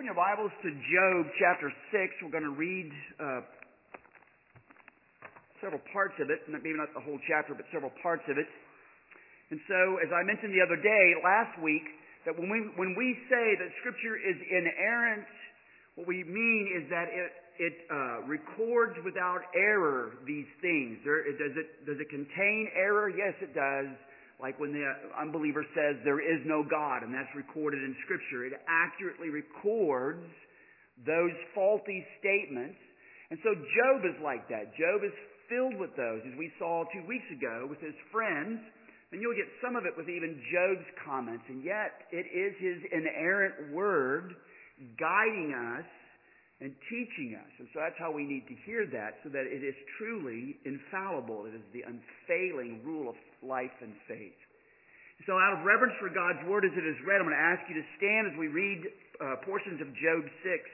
Open your Bibles to Job chapter 6. We're going to read several parts of it, maybe not the whole chapter, but several parts of it. And so, as I mentioned the other day, last week, that when we say that Scripture is inerrant, what we mean is that it records without error these things. Does it contain error? Yes, it does. Like when the unbeliever says there is no God, and that's recorded in Scripture. It accurately records those faulty statements. And so Job is like that. Job is filled with those, as we saw 2 weeks ago with his friends. And you'll get some of it with even Job's comments. And yet, it is his inerrant word guiding us and teaching us. And so that's how we need to hear that, so that it is truly infallible. It is the unfailing rule of life and faith. So out of reverence for God's word as it is read, I'm going to ask you to stand as we read portions of Job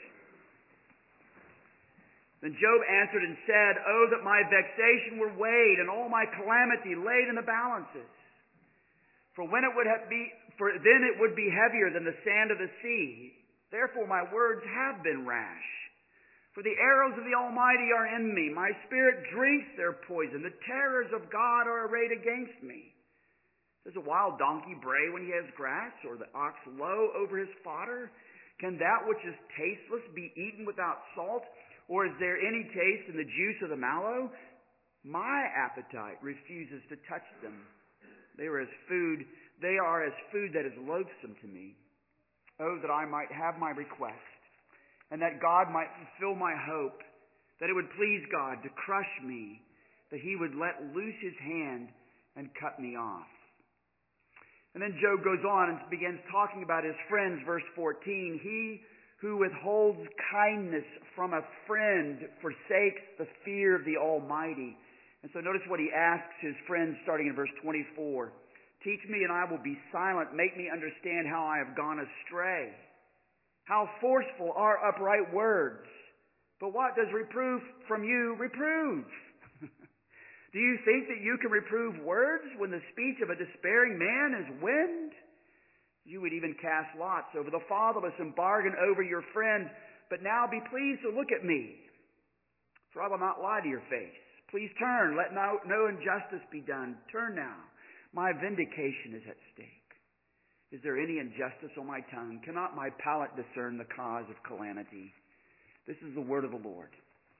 6. Then Job answered and said, "Oh, that my vexation were weighed, and all my calamity laid in the balances. For then it would be heavier than the sand of the sea. Therefore my words have been rash. For the arrows of the Almighty are in me. My spirit drinks their poison. The terrors of God are arrayed against me. Does a wild donkey bray when he has grass, or the ox low over his fodder? Can that which is tasteless be eaten without salt? Or is there any taste in the juice of the mallow? My appetite refuses to touch them. They are as food that is loathsome to me. Oh, that I might have my request, and that God might fulfill my hope, that it would please God to crush me, that he would let loose his hand and cut me off." And then Job goes on and begins talking about his friends. Verse 14, "He who withholds kindness from a friend forsakes the fear of the Almighty." And so notice what he asks his friends starting in verse 24. "Teach me and I will be silent. Make me understand how I have gone astray. How forceful are upright words. But what does reproof from you reprove? Do you think that you can reprove words when the speech of a despairing man is wind? You would even cast lots over the fatherless and bargain over your friend. But now be pleased to look at me, for I will not lie to your face. Please turn, let no injustice be done. Turn now. My vindication is at stake. Is there any injustice on my tongue? Cannot my palate discern the cause of calamity?" This is the word of the Lord.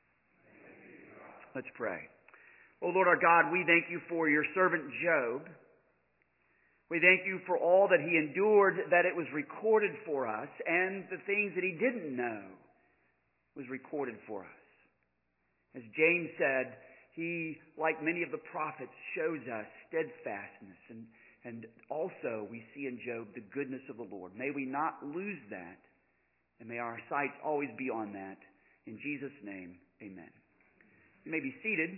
Let's pray. Oh Lord our God, we thank you for your servant Job. We thank you for all that he endured, that it was recorded for us, and the things that he didn't know was recorded for us. As James said, he, like many of the prophets, shows us steadfastness. And also we see in Job the goodness of the Lord. May we not lose that. And may our sights always be on that. In Jesus' name, amen. You may be seated.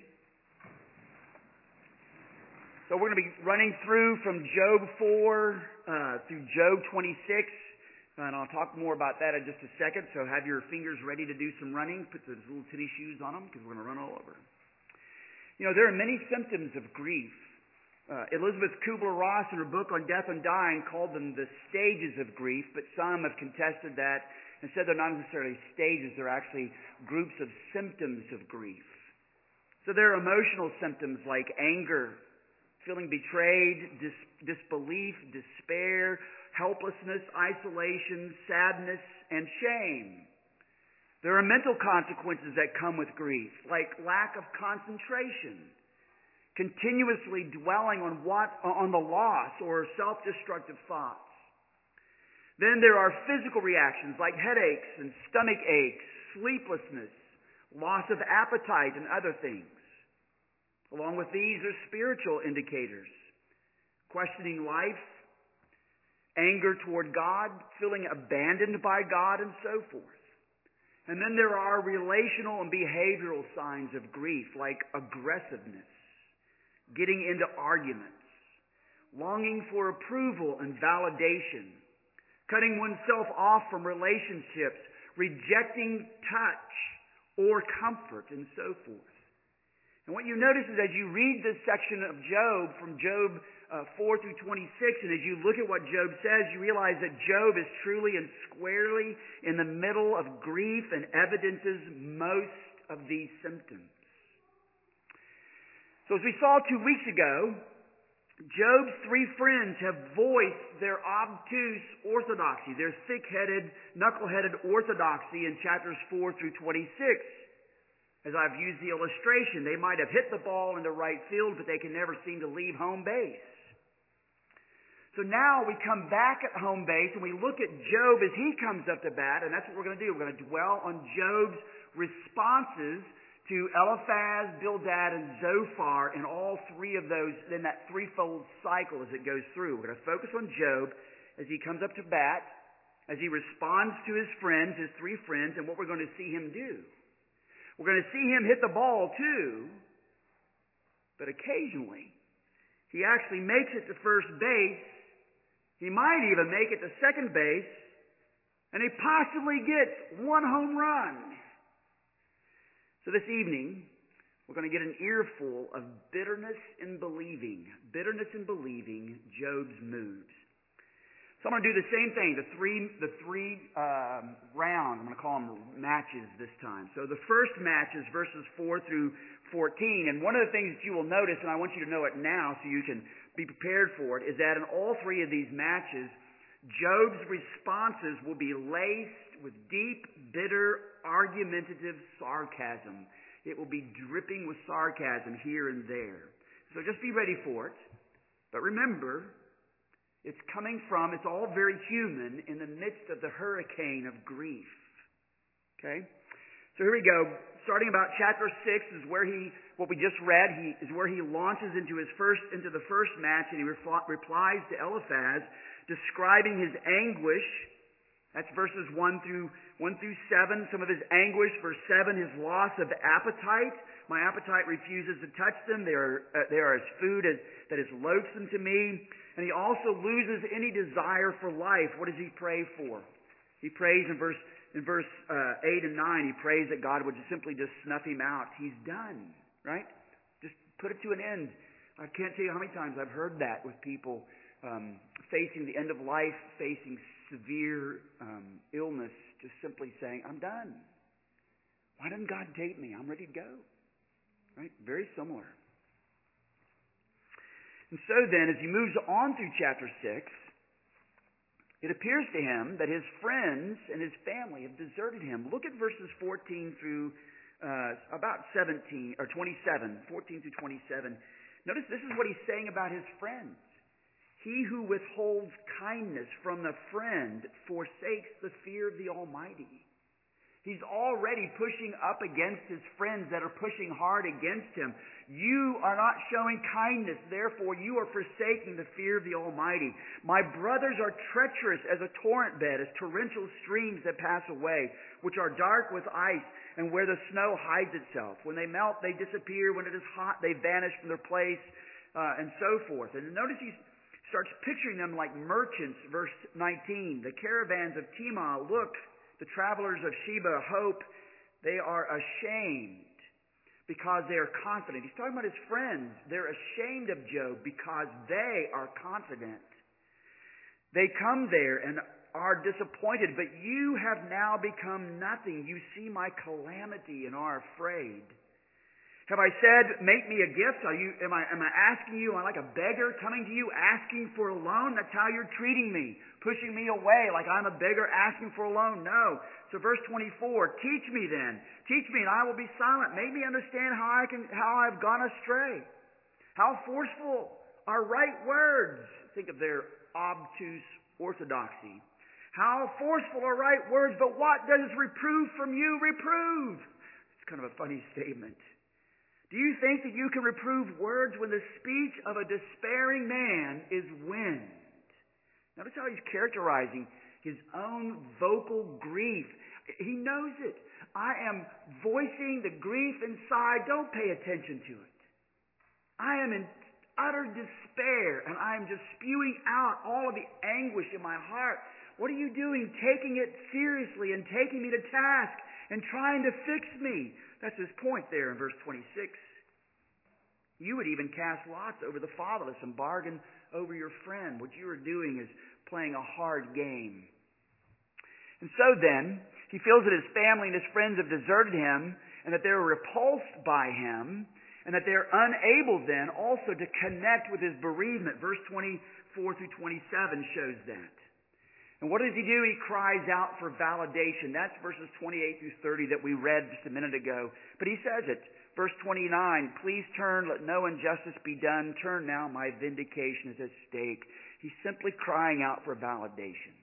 So we're going to be running through from Job 4 through Job 26. And I'll talk more about that in just a second. So have your fingers ready to do some running. Put those little tennis shoes on them, because we're going to run all over. You know, there are many symptoms of grief. Elizabeth Kubler-Ross, in her book on death and dying, called them the stages of grief, but some have contested that and said they're not necessarily stages, they're actually groups of symptoms of grief. So there are emotional symptoms like anger, feeling betrayed, disbelief, despair, helplessness, isolation, sadness, and shame. There are mental consequences that come with grief, like lack of concentration, continuously dwelling on the loss or self-destructive thoughts. Then there are physical reactions like headaches and stomach aches, sleeplessness, loss of appetite, and other things. Along with these are spiritual indicators: questioning life, anger toward God, feeling abandoned by God, and so forth. And then there are relational and behavioral signs of grief, like aggressiveness, getting into arguments, longing for approval and validation, cutting oneself off from relationships, rejecting touch or comfort, and so forth. And what you notice is as you read this section of Job, from Job 4 through 26, and as you look at what Job says, you realize that Job is truly and squarely in the middle of grief and evidences most of these symptoms. So as we saw 2 weeks ago, Job's 3 friends have voiced their obtuse orthodoxy, their thick-headed, knuckle-headed orthodoxy in chapters 4 through 26. As I've used the illustration, they might have hit the ball in the right field, but they can never seem to leave home base. So now we come back at home base and we look at Job as he comes up to bat, and that's what we're going to do. We're going to dwell on Job's responses to Eliphaz, Bildad, and Zophar in all 3 of those, in that threefold cycle as it goes through. We're going to focus on Job as he comes up to bat, as he responds to his friends, his 3 friends, and what we're going to see him do. We're going to see him hit the ball too, but occasionally he actually makes it to first base. He might even make it to second base, and he possibly gets 1 home run. So this evening, we're going to get an earful of bitterness in believing Job's moves. So I'm going to do the same thing, the three rounds. I'm going to call them matches this time. So the first match is verses 4 through 14. And one of the things that you will notice, and I want you to know it now so you can be prepared for it, is that in all 3 of these matches, Job's responses will be laced with deep, bitter, argumentative sarcasm. It will be dripping with sarcasm here and there. So just be ready for it. But remember, it's all very human in the midst of the hurricane of grief. Okay? So here we go. Starting about chapter 6 is where what we just read, is where he launches into the first match, and he replies to Eliphaz, describing his anguish. That's verses 1 through 7. Some of his anguish. Verse 7, his loss of appetite. My appetite refuses to touch them. They are as food that is loathsome to me. And he also loses any desire for life. What does he pray for? He prays in verse 8 and 9. He prays that God would simply just snuff him out. He's done, right? Just put it to an end. I can't tell you how many times I've heard that with people facing the end of life, facing severe illness, just simply saying, I'm done. Why doesn't God take me? I'm ready to go. Right? Very similar. And so then, as he moves on through chapter 6, it appears to him that his friends and his family have deserted him. Look at verses 14 through about 17 or 27, 14 through 27. Notice this is what he's saying about his friends. He who withholds kindness from the friend forsakes the fear of the Almighty. He's already pushing up against his friends that are pushing hard against him. You are not showing kindness, therefore you are forsaking the fear of the Almighty. My brothers are treacherous as a torrent bed, as torrential streams that pass away, which are dark with ice, and where the snow hides itself. When they melt, they disappear. When it is hot, they vanish from their place, and so forth. And notice he starts picturing them like merchants, verse 19. The caravans of Timah look. The travelers of Sheba hope. They are ashamed because they are confident. He's talking about his friends. They're ashamed of Job because they are confident. They come there and are disappointed, but you have now become nothing. You see my calamity and are afraid. Have I said, make me a gift? Am I asking you, am I like a beggar coming to you asking for a loan? That's how you're treating me, pushing me away like I'm a beggar asking for a loan. No. So verse 24, teach me then. Teach me and I will be silent. Make me understand how I've gone astray. How forceful are right words. Think of their obtuse orthodoxy. How forceful are right words, but what does reprove from you reprove? It's kind of a funny statement. Do you think that you can reprove words when the speech of a despairing man is wind? Notice how he's characterizing his own vocal grief. He knows it. I am voicing the grief inside. Don't pay attention to it. I am in utter despair, and I am just spewing out all of the anguish in my heart. What are you doing? Taking it seriously and taking me to task and trying to fix me. That's his point there in verse 26. You would even cast lots over the fatherless and bargain over your friend. What you are doing is playing a hard game. And so then, he feels that his family and his friends have deserted him and that they're repulsed by him and that they're unable then also to connect with his bereavement. Verse 24 through 27 shows that. And what does he do? He cries out for validation. That's verses 28 through 30 that we read just a minute ago. But he says it. Verse 29, please turn, let no injustice be done. Turn now, my vindication is at stake. He's simply crying out for validation.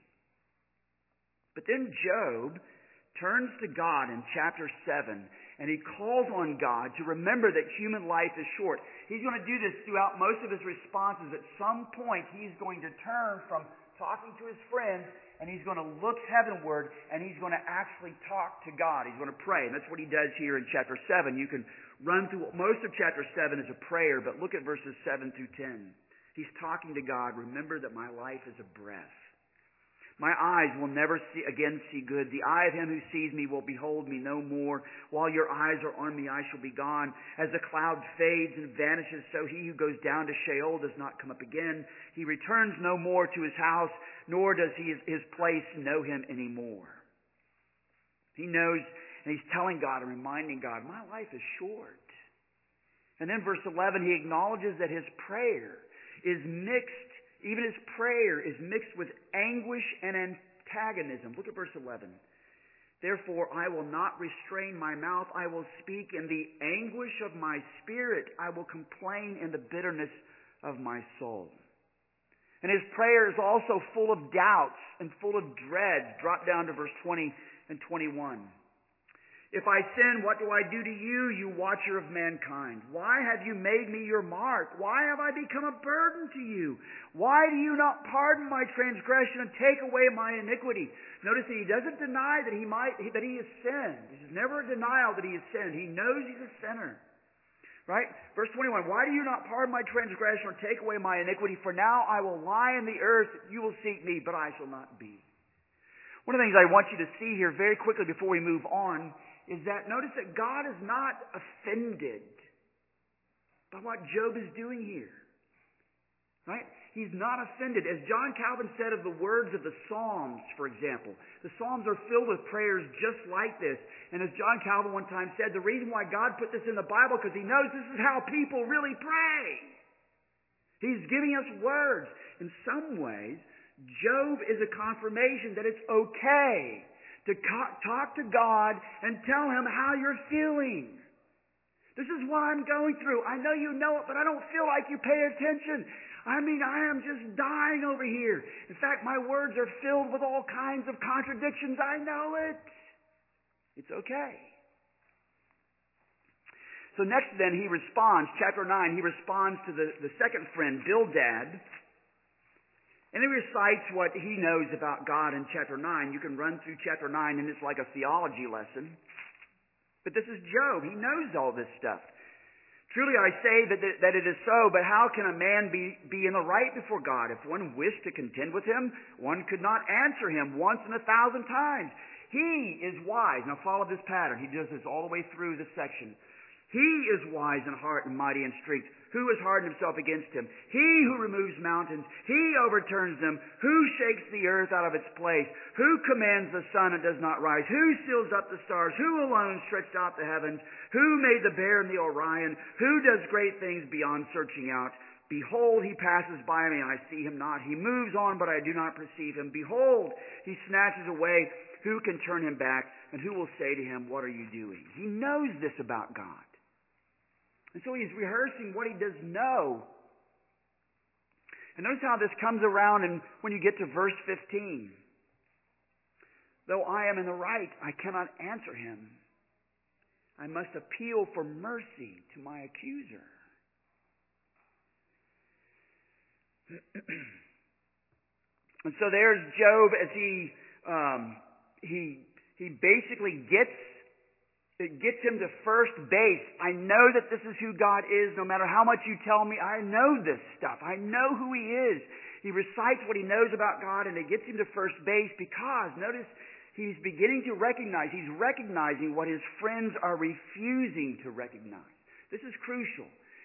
But then Job turns to God in chapter 7, and he calls on God to remember that human life is short. He's going to do this throughout most of his responses. At some point, he's going to turn from talking to his friends, and he's going to look heavenward, and he's going to actually talk to God. He's going to pray, and that's what he does here in chapter 7. You can run through most of chapter 7 as a prayer, but look at verses 7 through 10. He's talking to God. Remember that my life is a breath. My eyes will never again see good. The eye of him who sees me will behold me no more. While your eyes are on me, I shall be gone. As the cloud fades and vanishes, so he who goes down to Sheol does not come up again. He returns no more to his house, nor does his place know him anymore. He knows, and he's telling God and reminding God, my life is short. And then verse 11, he acknowledges that his prayer is mixed. Even his prayer is mixed with anguish and antagonism. Look at verse 11. Therefore, I will not restrain my mouth. I will speak in the anguish of my spirit. I will complain in the bitterness of my soul. And his prayer is also full of doubts and full of dread. Drop down to verse 20 and 21. If I sin, what do I do to you, you watcher of mankind? Why have you made me your mark? Why have I become a burden to you? Why do you not pardon my transgression and take away my iniquity? Notice that he doesn't deny that he has sinned. There's never a denial that he has sinned. He knows he's a sinner. Right? Verse 21, why do you not pardon my transgression or take away my iniquity? For now I will lie in the earth. You will seek me, but I shall not be. One of the things I want you to see here very quickly before we move on is that notice that God is not offended by what Job is doing here. Right? He's not offended. As John Calvin said of the words of the Psalms, for example, the Psalms are filled with prayers just like this. And as John Calvin one time said, the reason why God put this in the Bible because he knows this is how people really pray. He's giving us words. In some ways, Job is a confirmation that it's okay to talk to God and tell him how you're feeling. This is what I'm going through. I know you know it, but I don't feel like you pay attention. I mean, I am just dying over here. In fact, my words are filled with all kinds of contradictions. I know it. It's okay. So next then he responds, chapter 9, he responds to the second friend, Bildad. And he recites what he knows about God in chapter 9. You can run through chapter 9 and it's like a theology lesson. But this is Job. He knows all this stuff. Truly I say that it is so, but how can a man be in the right before God? If one wished to contend with him, one could not answer him once in 1,000 times. He is wise. Now follow this pattern. He does this all the way through this section. He is wise in heart and mighty in strength. Who has hardened himself against him? He who removes mountains. He overturns them. Who shakes the earth out of its place? Who commands the sun and does not rise? Who seals up the stars? Who alone stretched out the heavens? Who made the bear and the Orion? Who does great things beyond searching out? Behold, he passes by me, and I see him not. He moves on, but I do not perceive him. Behold, he snatches away. Who can turn him back? And who will say to him, what are you doing? He knows this about God. And so he's rehearsing what he does know. And notice how this comes around and when you get to verse 15. Though I am in the right, I cannot answer him. I must appeal for mercy to my accuser. And so there's Job as he basically gets him to first base. I know that this is who God is. No matter how much you tell me, I know this stuff. I know who he is. He recites what he knows about God, and it gets him to first base because, notice, he's beginning to recognize. He's recognizing what his friends are refusing to recognize. This is crucial.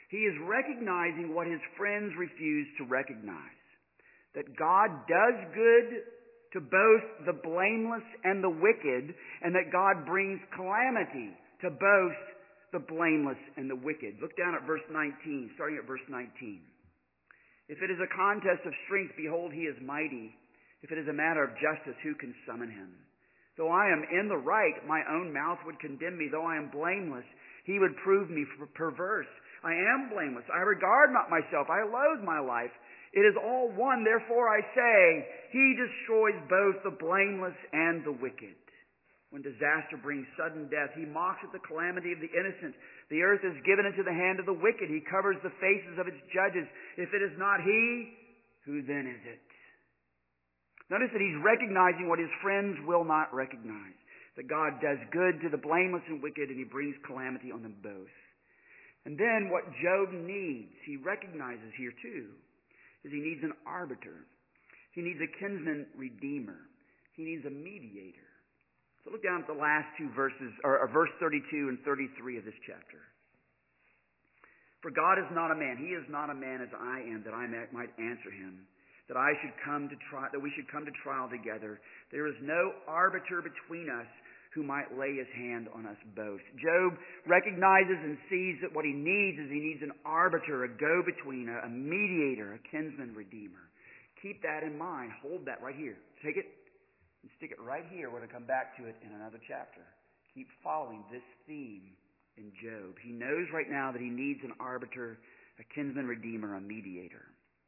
He is recognizing what his friends refuse to recognize. That God does good to both the blameless and the wicked, and that God brings calamity to both the blameless and the wicked. Look down at verse 19, starting at verse 19. If it is a contest of strength, behold, he is mighty. If it is a matter of justice, who can summon him? Though I am in the right, my own mouth would condemn me. Though I am blameless, he would prove me perverse. I am blameless. I regard not myself. I loathe my life. It is all one. Therefore I say, he destroys both the blameless and the wicked. When disaster brings sudden death, he mocks at the calamity of the innocent. The earth is given into the hand of the wicked. He covers the faces of its judges. If it is not he, who then is it? Notice that he's recognizing what his friends will not recognize. That God does good to the blameless and wicked, and he brings calamity on them both. And then what Job needs, he recognizes here too, is he needs an arbiter. He needs a kinsman redeemer. He needs a mediator. So look down at the last two verses, or verse 32 and 33 of this chapter. For God is not a man. He is not a man as I am, that I might answer him. That we should come to trial together. There is no arbiter between us who might lay his hand on us both. Job recognizes and sees that what he needs is he needs an arbiter, a go-between, a mediator, a kinsman redeemer. Keep that in mind. Hold that right here. Take it and stick it right here. We're going to come back to it in another chapter. Keep following this theme in Job. He knows right now that he needs an arbiter, a kinsman redeemer, a mediator.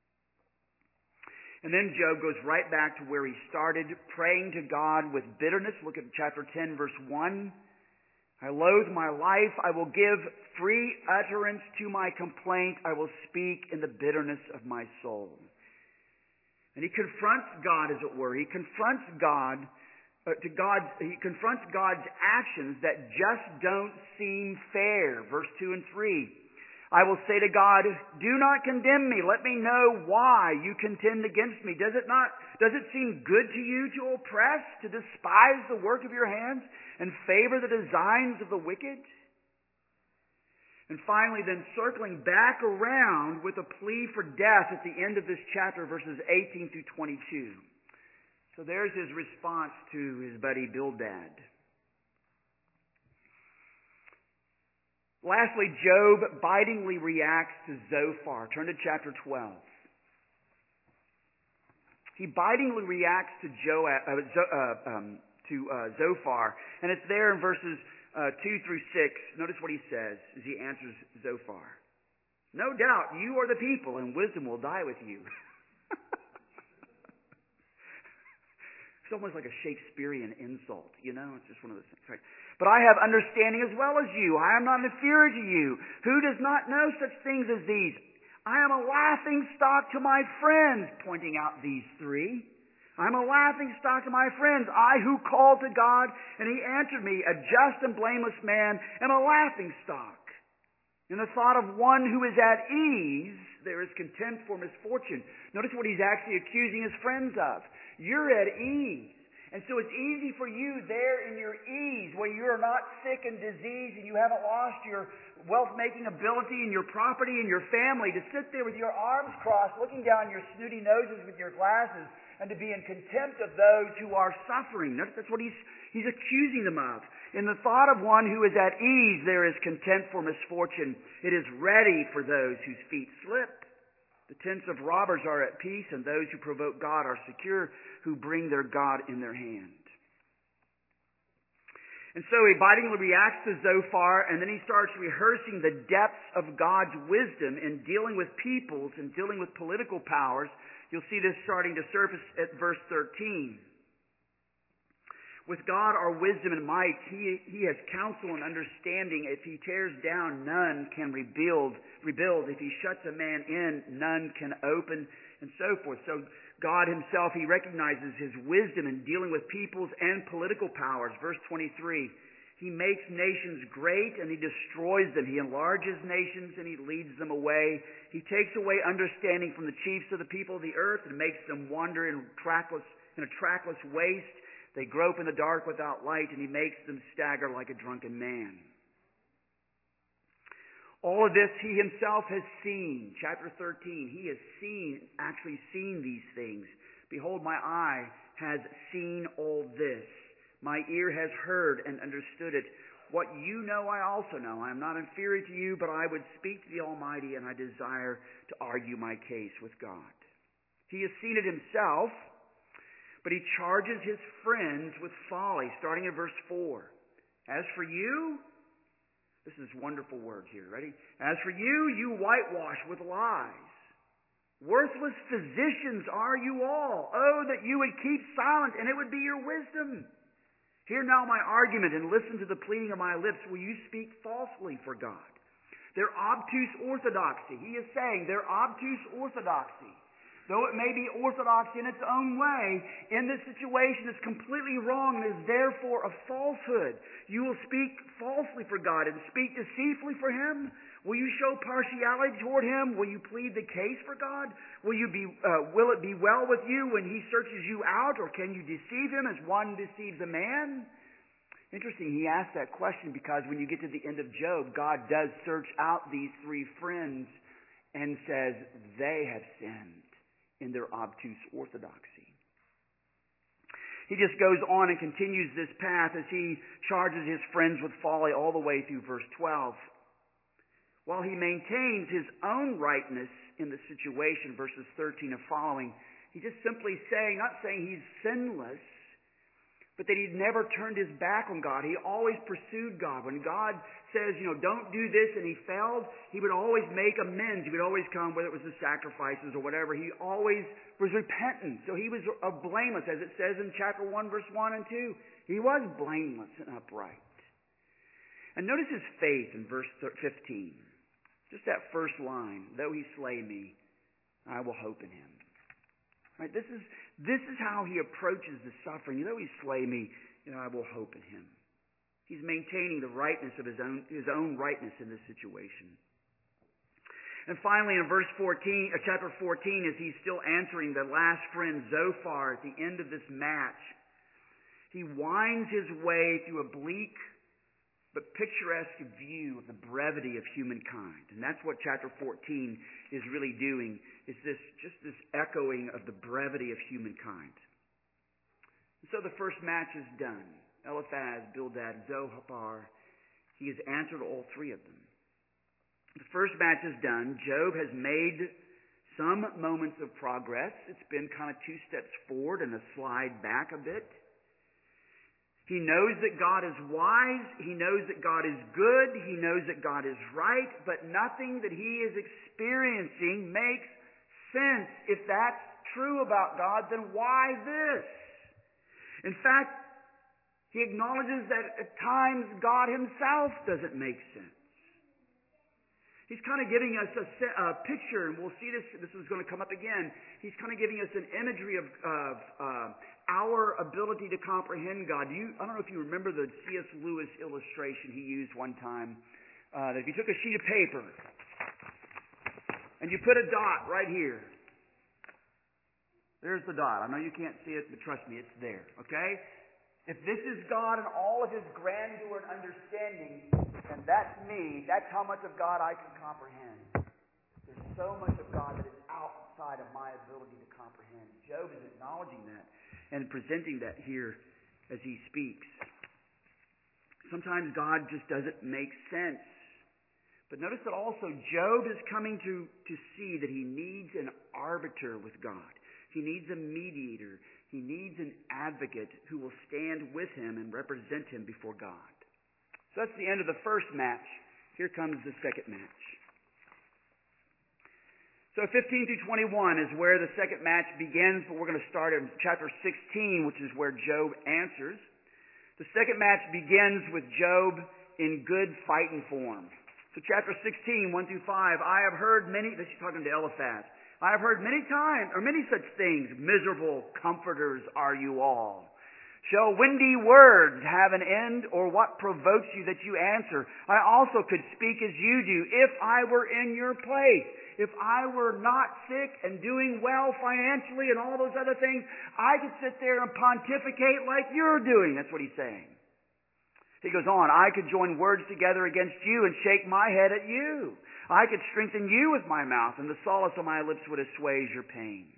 And then Job goes right back to where he started, praying to God with bitterness. Look at chapter 10, verse 1. I loathe my life. I will give free utterance to my complaint. I will speak in the bitterness of my soul. And he confronts God, as it were. He confronts He confronts God's actions that just don't seem fair. Verse 2 and 3. I will say to God, do not condemn me. Let me know why you contend against me. Does it seem good to you to oppress, to despise the work of your hands, and favor the designs of the wicked? And finally, then circling back around with a plea for death at the end of this chapter, verses 18 through 22. So there's his response to his buddy Bildad. Lastly, Job bitingly reacts to Zophar. Turn to chapter 12. He bitingly reacts to Zophar, and it's there in verses 2 through 6. Notice what he says as he answers Zophar. No doubt you are the people, and wisdom will die with you. It's almost like a Shakespearean insult, you know? It's just one of those things, right? But I have understanding as well as you. I am not inferior to you. Who does not know such things as these? I am a laughing stock to my friends, pointing out these three. I am a laughing stock to my friends. I who called to God, and he answered me, a just and blameless man, am a laughing stock. In the thought of one who is at ease, there is contempt for misfortune. Notice what he's actually accusing his friends of. You're at ease. And so it's easy for you there in your ease, where you're not sick and diseased and you haven't lost your wealth-making ability and your property and your family, to sit there with your arms crossed, looking down your snooty noses with your glasses, and to be in contempt of those who are suffering. That's what he's accusing them of. In the thought of one who is at ease, there is contempt for misfortune. It is ready for those whose feet slip. The tents of robbers are at peace, and those who provoke God are secure, who bring their God in their hand. And so he bitingly reacts to Zophar, and then he starts rehearsing the depths of God's wisdom in dealing with peoples and dealing with political powers. You'll see this starting to surface at verse 13. With God are wisdom and might. He has counsel and understanding. If he tears down, none can rebuild. If he shuts a man in, none can open, and so forth. So God himself, he recognizes his wisdom in dealing with peoples and political powers. Verse 23, he makes nations great and he destroys them. He enlarges nations and he leads them away. He takes away understanding from the chiefs of the people of the earth and makes them wander in a trackless waste. They grope in the dark without light, and he makes them stagger like a drunken man. All of this he himself has seen. Chapter 13, he has actually seen these things. Behold, my eye has seen all this. My ear has heard and understood it. What you know, I also know. I am not inferior to you, but I would speak to the Almighty, and I desire to argue my case with God. He has seen it himself, but he charges his friends with folly, starting in verse 4. As for you, this is wonderful words here. Ready? As for you, you whitewash with lies. Worthless physicians are you all. Oh, that you would keep silent, and it would be your wisdom. Hear now my argument, and listen to the pleading of my lips. Will you speak falsely for God? Their obtuse orthodoxy. He is saying their obtuse orthodoxy, though it may be orthodox in its own way, in this situation is completely wrong and is therefore a falsehood. You will speak falsely for God and speak deceitfully for Him? Will you show partiality toward Him? Will you plead the case for God? Will it be well with you when He searches you out, or can you deceive Him as one deceives a man? Interesting, he asked that question because when you get to the end of Job, God does search out these three friends and says they have sinned in their obtuse orthodoxy. He just goes on and continues this path as he charges his friends with folly all the way through verse 12. While he maintains his own rightness in the situation, verses 13 and following, he's just simply saying, not saying he's sinless, but that he'd never turned his back on God. He always pursued God. When God says, don't do this, and he failed, he would always make amends. He would always come, whether it was the sacrifices or whatever. He always was repentant. So he was blameless, as it says in chapter 1, verse 1 and 2. He was blameless and upright. And notice his faith in verse 15. Just that first line, though he slay me, I will hope in him. Right? This is how he approaches the suffering. Though he slay me, I will hope in him. He's maintaining the rightness of his own rightness in this situation. And finally, in chapter 14, as he's still answering the last friend Zophar at the end of this match, he winds his way through a bleak but picturesque view of the brevity of humankind. And that's what chapter 14 is really doing, is this echoing of the brevity of humankind. And so the first match is done. Eliphaz, Bildad, Zophar. He has answered all three of them. The first match is done. Job has made some moments of progress. It's been kind of 2 steps forward and a slide back a bit. He knows that God is wise. He knows that God is good. He knows that God is right. But nothing that he is experiencing makes sense. If that's true about God, then why this? In fact, he acknowledges that at times God himself doesn't make sense. He's kind of giving us a picture, and we'll see this is going to come up again. He's kind of giving us an imagery of our ability to comprehend God. I don't know if you remember the C.S. Lewis illustration he used one time. That if you took a sheet of paper and you put a dot right here. There's the dot. I know you can't see it, but trust me, it's there. Okay? If this is God and all of his grandeur and understanding, and that's me, that's how much of God I can comprehend. There's so much of God that is outside of my ability to comprehend. Job is acknowledging that and presenting that here as he speaks. Sometimes God just doesn't make sense. But notice that also Job is coming to see that he needs an arbiter with God. He needs a mediator. He needs an advocate who will stand with him and represent him before God. So that's the end of the first match. Here comes the second match. So 15 through 21 is where the second match begins, but we're going to start in chapter 16, which is where Job answers. The second match begins with Job in good fighting form. So chapter 16, 1 through 5, I have heard many, this is talking to Eliphaz, I have heard many such things, miserable comforters are you all. Shall windy words have an end, or what provokes you that you answer? I also could speak as you do, if I were in your place. If I were not sick and doing well financially and all those other things, I could sit there and pontificate like you're doing. That's what he's saying. He goes on, I could join words together against you and shake my head at you. I could strengthen you with my mouth, and the solace of my lips would assuage your pain.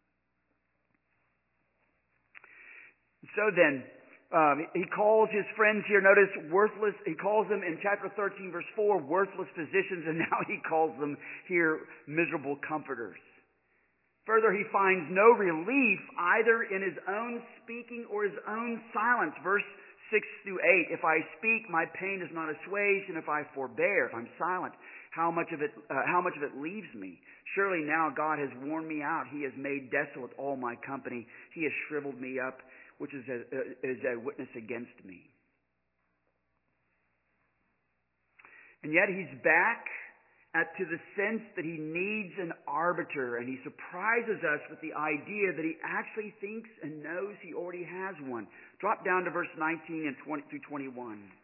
So then, he calls his friends here, notice, worthless. He calls them in chapter 13, verse 4, worthless physicians, and now he calls them here miserable comforters. Further, he finds no relief either in his own speaking or his own silence. Verse 6 through 8, if I speak, my pain is not assuaged, and if I forbear, if I'm silent, how much of it leaves me? Surely now God has worn me out. He has made desolate all my company. He has shriveled me up, which is a witness against me. And yet he's back to the sense that he needs an arbiter, and he surprises us with the idea that he actually thinks and knows he already has one. Drop down to verse 19 and 20 through 21.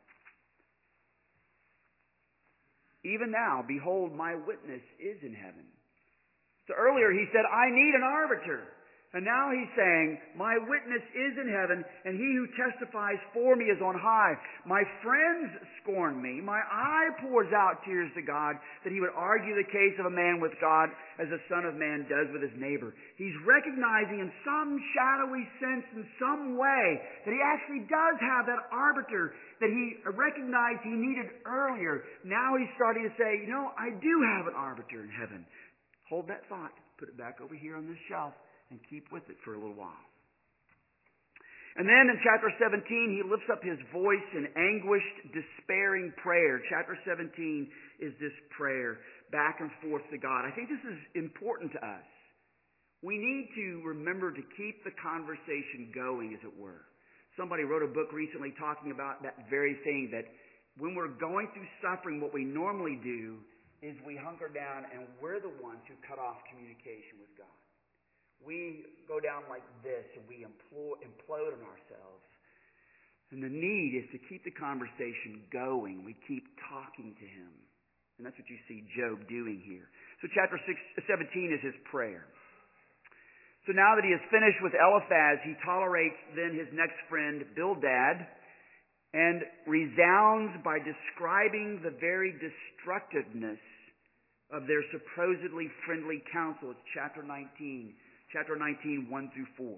Even now, behold, my witness is in heaven. So earlier he said, I need an arbiter. And now he's saying, my witness is in heaven, and he who testifies for me is on high. My friends scorn me. My eye pours out tears to God, that he would argue the case of a man with God as the Son of Man does with his neighbor. He's recognizing in some shadowy sense, in some way, that he actually does have that arbiter that he recognized he needed earlier. Now he's starting to say, I do have an arbiter in heaven. Hold that thought. Put it back over here on this shelf. And keep with it for a little while. And then in chapter 17, he lifts up his voice in anguished, despairing prayer. Chapter 17 is this prayer back and forth to God. I think this is important to us. We need to remember to keep the conversation going, as it were. Somebody wrote a book recently talking about that very thing, that when we're going through suffering, what we normally do is we hunker down and we're the ones who cut off communication with God. We go down like this and we implode on ourselves. And the need is to keep the conversation going. We keep talking to him. And that's what you see Job doing here. So chapter 17 is his prayer. So now that he has finished with Eliphaz, he tolerates then his next friend, Bildad, and resounds by describing the very destructiveness of their supposedly friendly counsel. It's chapter 19, 1 through 4.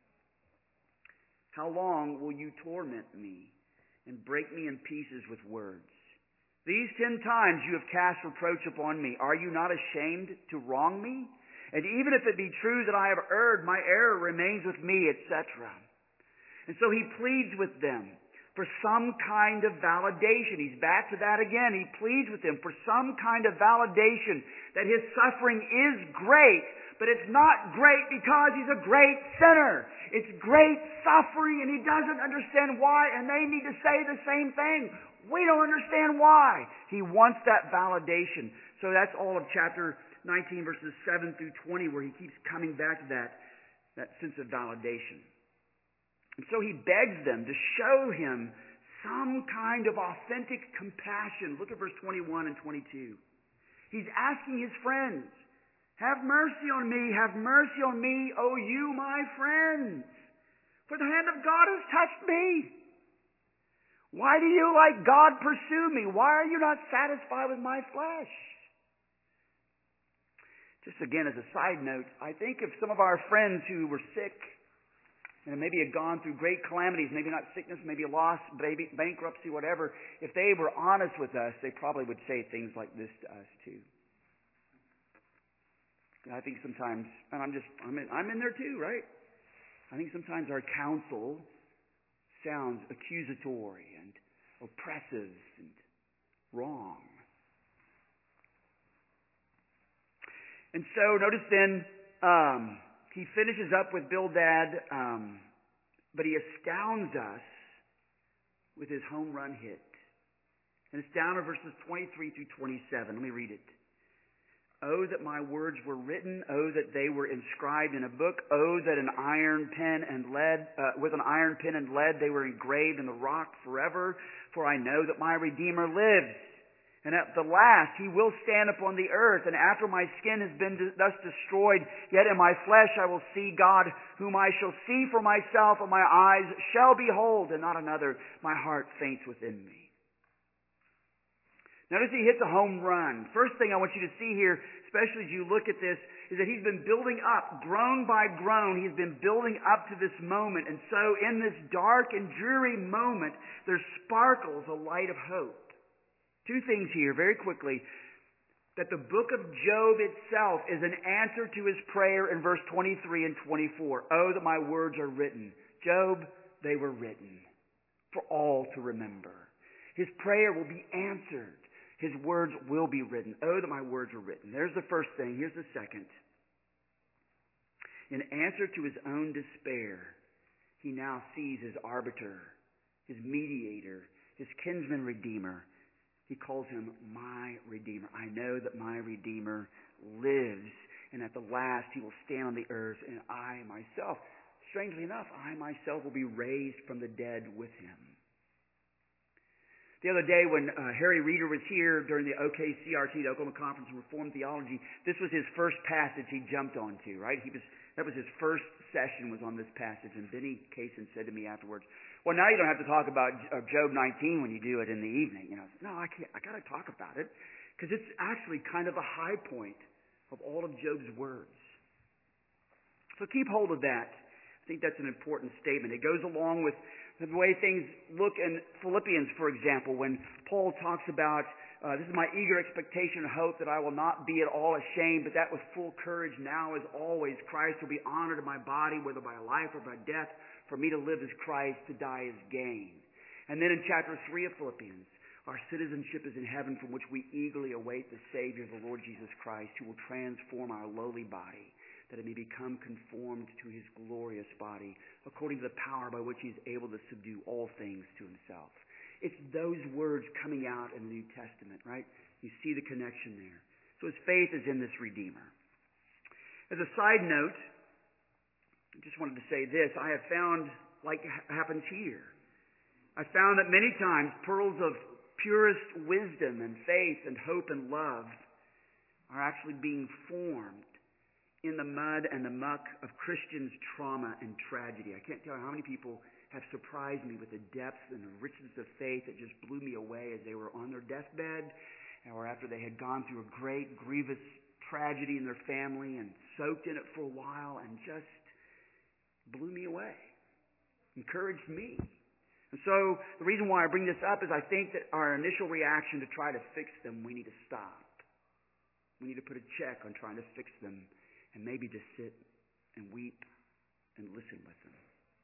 How long will you torment me and break me in pieces with words? These 10 times you have cast reproach upon me. Are you not ashamed to wrong me? And even if it be true that I have erred, my error remains with me, etc. And so he pleads with them for some kind of validation. He's back to that again. He pleads with them for some kind of validation that his suffering is great, but it's not great because he's a great sinner. It's great suffering, and he doesn't understand why, and they need to say the same thing. We don't understand why. He wants that validation. So that's all of chapter 19, verses 7 through 20, where he keeps coming back to that sense of validation. And so he begs them to show him some kind of authentic compassion. Look at verse 21 and 22. He's asking his friends, have mercy on me, O you, my friends, for the hand of God has touched me. Why do you, like God, pursue me? Why are you not satisfied with my flesh? Just again, as a side note, I think of some of our friends who were sick and maybe had gone through great calamities, maybe not sickness, maybe loss, maybe bankruptcy, whatever. If they were honest with us, they probably would say things like this to us too. I think sometimes, and I'm in there too, right? I think sometimes our counsel sounds accusatory and oppressive and wrong. And so notice then, he finishes up with Bildad, but he astounds us with his home run hit. And it's down in verses 23 through 27. Let me read it. Oh, that my words were written. Oh, that they were inscribed in a book. Oh, that with an iron pen and lead they were engraved in the rock forever. For I know that my Redeemer lives, And at the last he will stand upon the earth, and after my skin has been thus destroyed, yet in my flesh I will see God, whom I shall see for myself, and my eyes shall behold, and not another. My heart faints within me. Notice he hits a home run. First thing I want you to see here, especially as you look at this, is that he's been building up, groan by groan, he's been building up to this moment. And so in this dark and dreary moment, there sparkles a light of hope. Two things here, very quickly. That the book of Job itself is an answer to his prayer in verse 23 and 24. Oh, that my words are written. Job, they were written for all to remember. His prayer will be answered. His words will be written. Oh, that my words are written. There's the first thing. Here's the second. In answer to his own despair, he now sees his arbiter, his mediator, his kinsman redeemer. He calls him my Redeemer. I know that my Redeemer lives, and at the last he will stand on the earth, and I myself, strangely enough, I myself will be raised from the dead with him. The other day when Harry Reeder was here during the OKCRT, the Oklahoma Conference on Reformed Theology, this was his first passage he jumped onto, right? That was his first session was on this passage, and Benny Kaysen said to me afterwards, well, now you don't have to talk about Job 19 when you do it in the evening. You know, no, I can't. I got to talk about it because it's actually kind of a high point of all of Job's words. So keep hold of that. I think that's an important statement. It goes along with the way things look in Philippians, for example, when Paul talks about, this is my eager expectation and hope that I will not be at all ashamed, but that with full courage now as always, Christ will be honored in my body, whether by life or by death. For me to live is Christ, to die is gain. And then in chapter 3 of Philippians, our citizenship is in heaven, from which we eagerly await the Savior, the Lord Jesus Christ, who will transform our lowly body, that it may become conformed to his glorious body, according to the power by which he is able to subdue all things to himself. It's those words coming out in the New Testament, right? You see the connection there. So his faith is in this Redeemer. As a side note, I just wanted to say this. I have found, like happens here, I found that many times pearls of purest wisdom and faith and hope and love are actually being formed in the mud and the muck of Christians' trauma and tragedy. I can't tell you how many people have surprised me with the depth and the richness of faith that just blew me away as they were on their deathbed or after they had gone through a great, grievous tragedy in their family and soaked in it for a while and just blew me away, encouraged me. And so the reason why I bring this up is I think that our initial reaction to try to fix them, we need to stop. We need to put a check on trying to fix them and maybe just sit and weep and listen with them.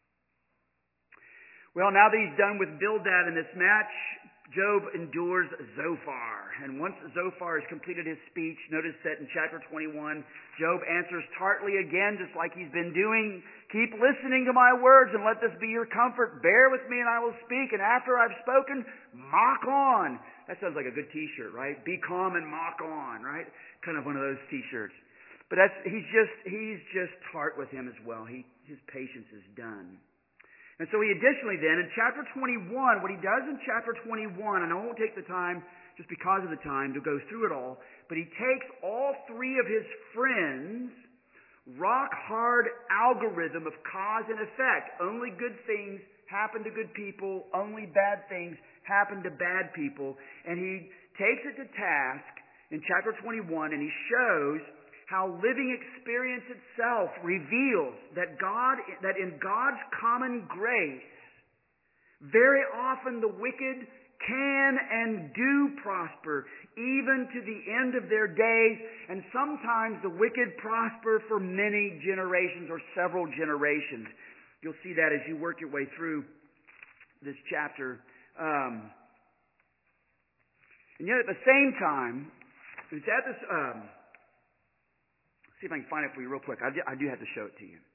Well, now that he's done with Bildad in this match, Job endures Zophar. And once Zophar has completed his speech, notice that in chapter 21, Job answers tartly again, just like he's been doing. Keep listening to my words and let this be your comfort. Bear with me and I will speak. And after I've spoken, mock on. That sounds like a good t-shirt, right? Be calm and mock on, right? Kind of one of those t-shirts. But he's just tart with him as well. His patience is done. And so he additionally then, in chapter 21, what he does in chapter 21, and I won't take the time, just because of the time, to go through it all, but he takes all three of his friends' rock-hard algorithm of cause and effect. Only good things happen to good people, only bad things happen to bad people. And he takes it to task in chapter 21, and he shows how living experience itself reveals that in God's common grace, very often the wicked can and do prosper, even to the end of their days, and sometimes the wicked prosper for many generations or several generations. You'll see that as you work your way through this chapter. And yet at the same time, it's at this... see if I can find it for you real quick. I do have to show it to you.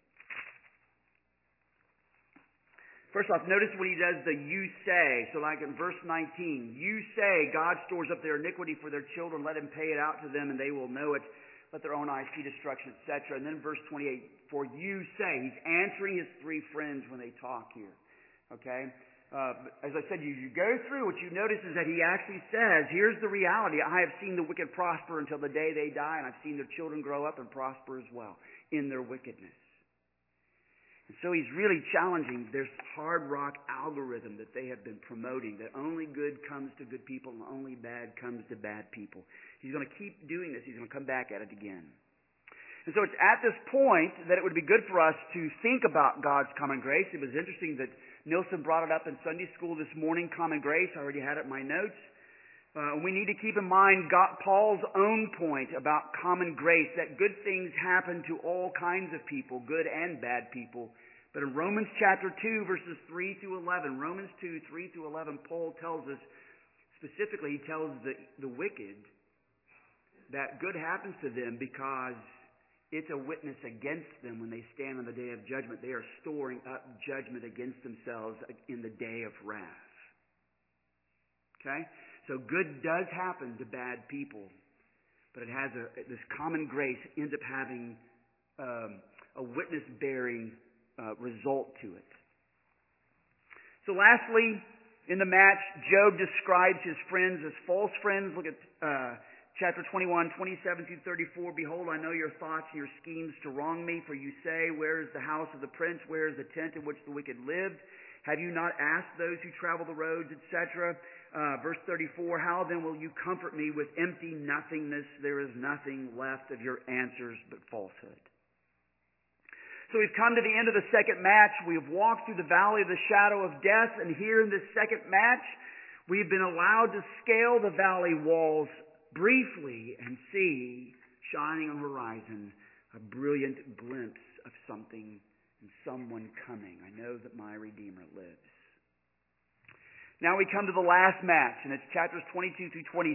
First off, notice when he does the you say. So like in verse 19, you say God stores up their iniquity for their children. Let him pay it out to them and they will know it. Let their own eyes see destruction, etc. And then verse 28, for you say. He's answering his three friends when they talk here. Okay? As I said, you go through, what you notice is that he actually says, here's the reality. I have seen the wicked prosper until the day they die, and I've seen their children grow up and prosper as well in their wickedness. And so he's really challenging this hard rock algorithm that they have been promoting, that only good comes to good people and only bad comes to bad people. He's going to keep doing this. He's going to come back at it again. And so it's at this point that it would be good for us to think about God's common grace. It was interesting that Nilsson brought it up in Sunday school this morning, common grace. I already had it in my notes. We need to keep in mind Paul's own point about common grace, that good things happen to all kinds of people, good and bad people. But in Romans chapter 2, verses 3 through 11, Romans 2, 3 through 11, Paul tells us, specifically, he tells the wicked that good happens to them because it's a witness against them when they stand on the day of judgment. They are storing up judgment against themselves in the day of wrath. Okay? So good does happen to bad people, but it has this common grace ends up having a witness-bearing result to it. So lastly, in the match, Job describes his friends as false friends. Look at chapter 21, 27 through 34. Behold, I know your thoughts and your schemes to wrong me. For you say, where is the house of the prince? Where is the tent in which the wicked lived? Have you not asked those who travel the roads, etc.? Verse 34, how then will you comfort me with empty nothingness? There is nothing left of your answers but falsehood. So we've come to the end of the second match. We've walked through the valley of the shadow of death. And here in this second match, we've been allowed to scale the valley walls briefly and see, shining on the horizon, a brilliant glimpse of something and someone coming. I know that my Redeemer lives. Now we come to the last match, and it's chapters 22 through 26.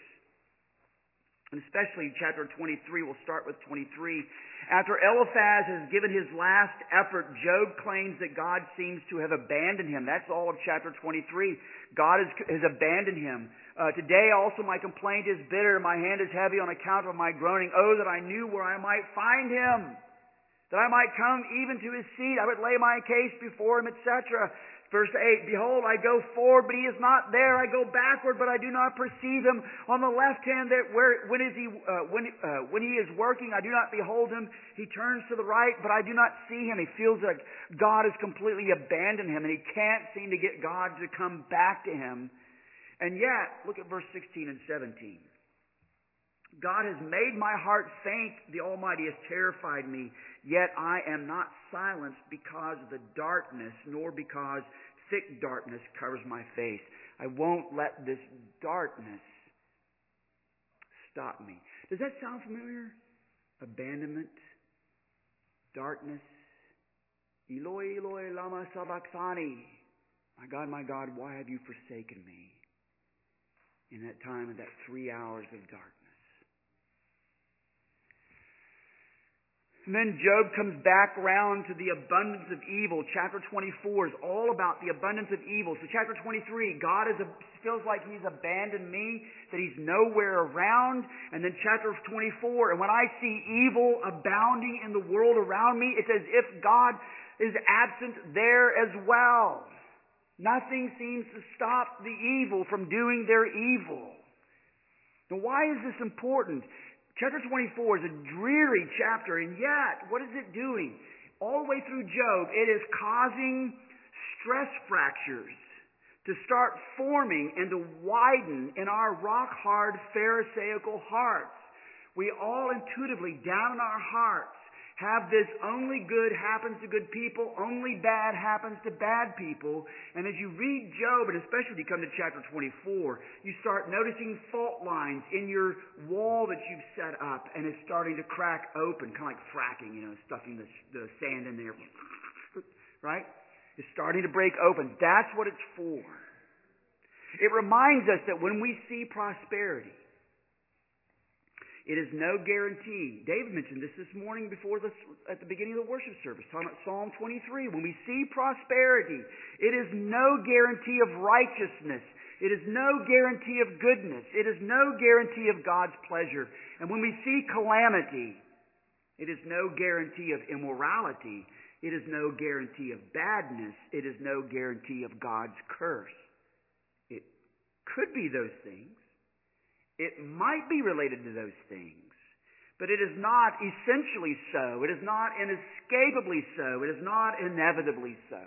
And especially chapter 23, we'll start with 23. After Eliphaz has given his last effort, Job claims that God seems to have abandoned him. That's all of chapter 23. God has abandoned him. Today also my complaint is bitter. My hand is heavy on account of my groaning. Oh, that I knew where I might find him, that I might come even to his seat. I would lay my case before him, etc. Verse 8, behold, I go forward, but he is not there. I go backward, but I do not perceive him. On the left hand, when he is working, I do not behold him. He turns to the right, but I do not see him. He feels like God has completely abandoned him, and he can't seem to get God to come back to him. And yet, look at verse 16 and 17. God has made my heart faint. The Almighty has terrified me. Yet I am not silenced because of the darkness, nor because thick darkness covers my face. I won't let this darkness stop me. Does that sound familiar? Abandonment, darkness. Eloi, Eloi, lama sabachthani. My God, why have you forsaken me? In that time of that 3 hours of darkness. And then Job comes back around to the abundance of evil. Chapter 24 is all about the abundance of evil. So chapter 23, God feels like he's abandoned me, that he's nowhere around. And then chapter 24, and when I see evil abounding in the world around me, it's as if God is absent there as well. Nothing seems to stop the evil from doing their evil. Now why is this important? Chapter 24 is a dreary chapter, and yet, what is it doing? All the way through Job, it is causing stress fractures to start forming and to widen in our rock-hard Pharisaical hearts. We all intuitively, down in our hearts, have this only good happens to good people, only bad happens to bad people. And as you read Job, and especially when you come to chapter 24, you start noticing fault lines in your wall that you've set up, and it's starting to crack open, kind of like fracking, stuffing the sand in there. Right? It's starting to break open. That's what it's for. It reminds us that when we see prosperity, it is no guarantee. David mentioned this morning at the beginning of the worship service, talking about Psalm 23. When we see prosperity, it is no guarantee of righteousness. It is no guarantee of goodness. It is no guarantee of God's pleasure. And when we see calamity, it is no guarantee of immorality. It is no guarantee of badness. It is no guarantee of God's curse. It could be those things. It might be related to those things. But it is not essentially so. It is not inescapably so. It is not inevitably so.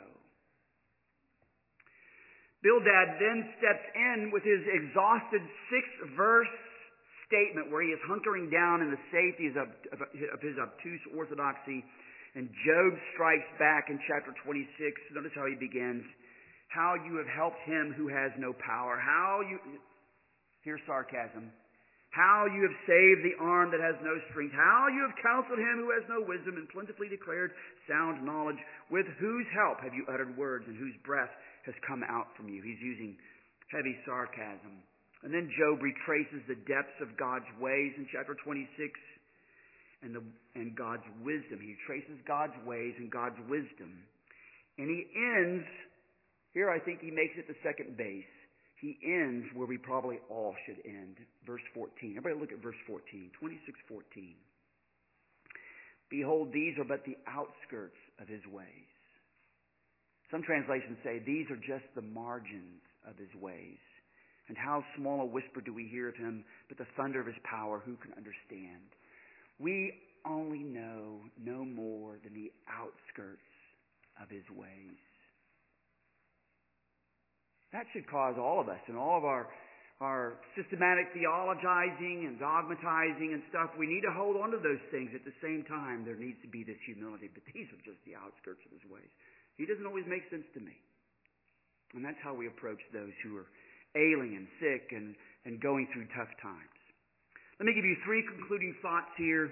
Bildad then steps in with his exhausted 6-verse statement where he is hunkering down in the safety of his obtuse orthodoxy. And Job strikes back in chapter 26. Notice how he begins. How you have helped him who has no power. Here's sarcasm. How you have saved the arm that has no strength. How you have counseled him who has no wisdom and plentifully declared sound knowledge. With whose help have you uttered words and whose breath has come out from you? He's using heavy sarcasm. And then Job retraces the depths of God's ways in chapter 26 and God's wisdom. He traces God's ways and God's wisdom. And he ends, here I think he makes it the second base. He ends where we probably all should end. Verse 14. Everybody look at verse 14. 26:14. Behold, these are but the outskirts of his ways. Some translations say these are just the margins of his ways. And how small a whisper do we hear of him, but the thunder of his power, who can understand? We only know no more than the outskirts of his ways. That should cause all of us and all of our systematic theologizing and dogmatizing and stuff. We need to hold on to those things. At the same time, there needs to be this humility. But these are just the outskirts of his ways. He doesn't always make sense to me. And that's how we approach those who are ailing and sick and going through tough times. Let me give you 3 concluding thoughts here.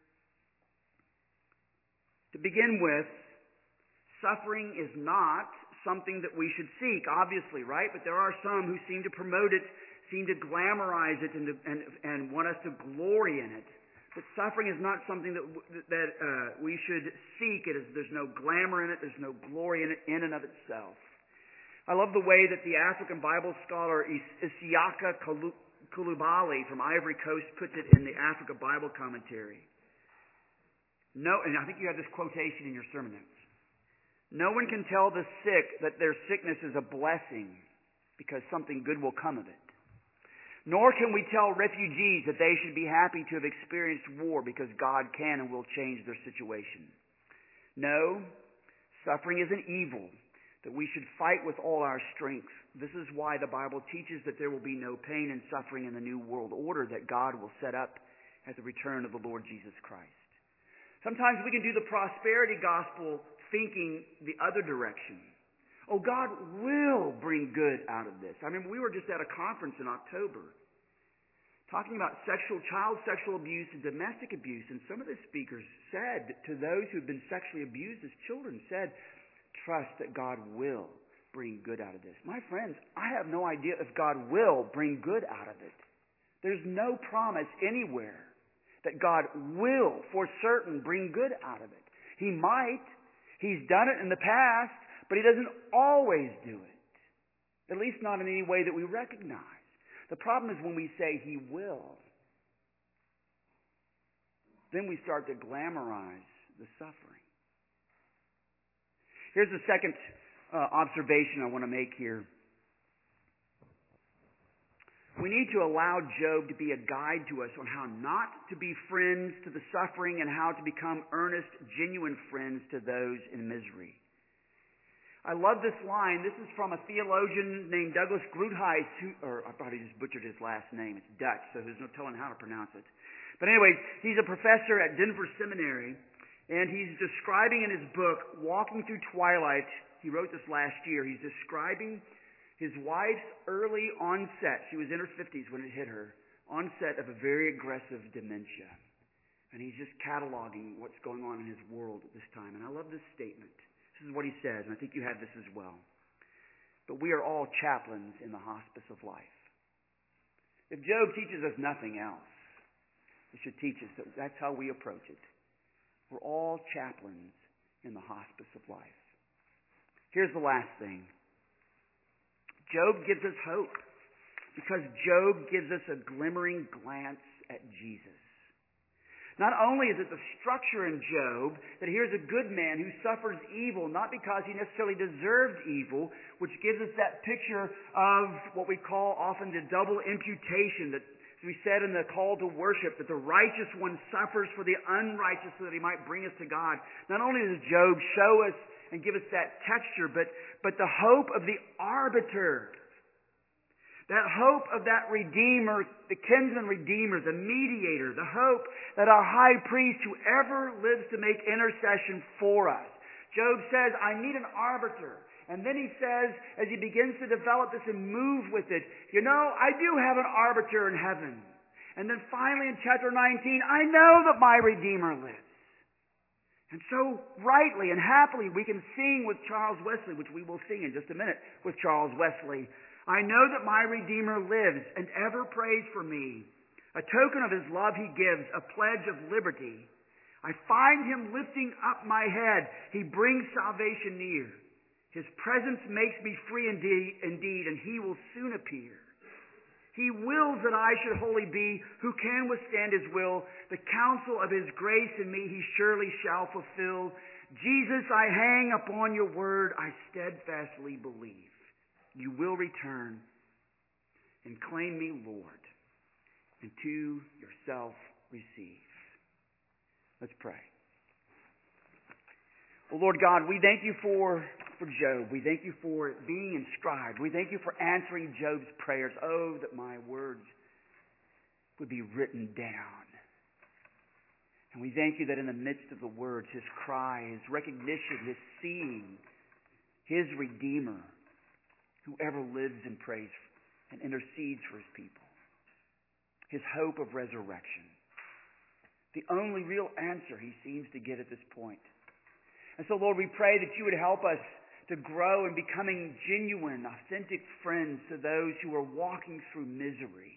To begin with, suffering is not something that we should seek, obviously, right? But there are some who seem to promote it, seem to glamorize it, and want us to glory in it. But suffering is not something that we should seek. There's no glamour in it. There's no glory in it in and of itself. I love the way that the African Bible scholar Isiaka Kulubali from Ivory Coast puts it in the Africa Bible Commentary. No, and I think you have this quotation in your sermon notes. No one can tell the sick that their sickness is a blessing because something good will come of it. Nor can we tell refugees that they should be happy to have experienced war because God can and will change their situation. No, suffering is an evil that we should fight with all our strength. This is why the Bible teaches that there will be no pain and suffering in the new world order that God will set up at the return of the Lord Jesus Christ. Sometimes we can do the prosperity gospel thinking the other direction. Oh, God will bring good out of this. I mean, we were just at a conference in October talking about child sexual abuse and domestic abuse, and some of the speakers said to those who've been sexually abused as children, said, trust that God will bring good out of this. My friends, I have no idea if God will bring good out of it. There's no promise anywhere that God will, for certain, bring good out of it. He might. He's done it in the past, but he doesn't always do it. At least not in any way that we recognize. The problem is when we say he will, then we start to glamorize the suffering. Here's the second observation I want to make here. We need to allow Job to be a guide to us on how not to be friends to the suffering and how to become earnest, genuine friends to those in misery. I love this line. This is from a theologian named Douglas Groothuis, I probably just butchered his last name. It's Dutch, so there's no telling how to pronounce it. But anyway, he's a professor at Denver Seminary, and he's describing in his book, Walking Through Twilight, he wrote this last year, he's describing his wife's early onset, she was in her 50s when it hit her, onset of a very aggressive dementia. And he's just cataloging what's going on in his world at this time. And I love this statement. This is what he says, and I think you have this as well. But we are all chaplains in the hospice of life. If Job teaches us nothing else, it should teach us that that's how we approach it. We're all chaplains in the hospice of life. Here's the last thing. Job gives us hope because Job gives us a glimmering glance at Jesus. Not only is it the structure in Job that here's a good man who suffers evil, not because he necessarily deserved evil, which gives us that picture of what we call often the double imputation, that, as we said in the call to worship, that the righteous one suffers for the unrighteous so that he might bring us to God. Not only does Job show us and give us that texture, but the hope of the arbiter, that hope of that Redeemer, the kinsman Redeemer, the mediator, the hope that our high priest who ever lives to make intercession for us. Job says, I need an arbiter. And then he says, as he begins to develop this and move with it, I do have an arbiter in heaven. And then finally in chapter 19, I know that my Redeemer lives. And so rightly and happily we can sing with Charles Wesley, which we will sing in just a minute with Charles Wesley. I know that my Redeemer lives and ever prays for me. A token of his love he gives, a pledge of liberty. I find him lifting up my head. He brings salvation near. His presence makes me free indeed, and he will soon appear. He wills that I should wholly be. Who can withstand his will? The counsel of his grace in me he surely shall fulfill. Jesus, I hang upon your word. I steadfastly believe. You will return and claim me, Lord, and to yourself receive. Let's pray. Well, Lord God, we thank you for Job. We thank you for being inscribed. We thank you for answering Job's prayers. Oh, that my words would be written down. And we thank you that in the midst of the words, his cry, his recognition, his seeing, his Redeemer, whoever lives and prays and intercedes for his people. His hope of resurrection. The only real answer he seems to get at this point. And so, Lord, we pray that you would help us to grow in becoming genuine, authentic friends to those who are walking through misery.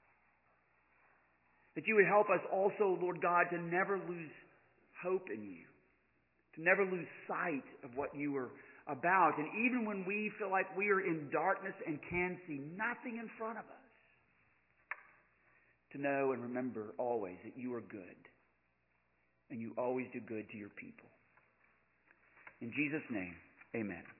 That you would help us also, Lord God, to never lose hope in you. To never lose sight of what you are about. And even when we feel like we are in darkness and can see nothing in front of us, to know and remember always that you are good and you always do good to your people. In Jesus' name, amen.